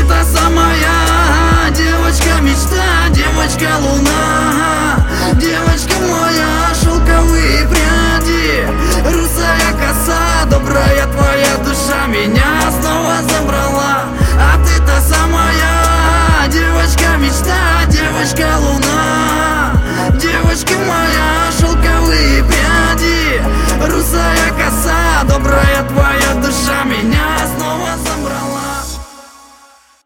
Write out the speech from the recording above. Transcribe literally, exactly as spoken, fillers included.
ты та самая девочка мечта, девочка луна, девочка моя, шелковые пряди, русая коса, добрая твоя душа меня снова забрала. А ты та самая девочка мечта, девочка луна.